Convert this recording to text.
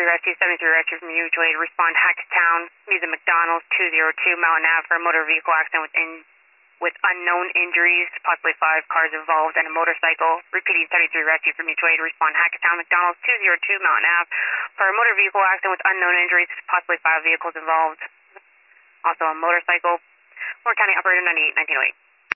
Rescue, 73 Rescue from mutual aid. Respond Hackstown, using McDonald's 202 Mountain Ave for a motor vehicle accident with unknown injuries, possibly 5 cars involved and a motorcycle. Repeating 73 Rescue from mutual aid. Respond Hackstown, McDonald's 202 Mountain Ave for a motor vehicle accident with unknown injuries, possibly 5 vehicles involved. Also a motorcycle. Moore County Operator 98, 1908.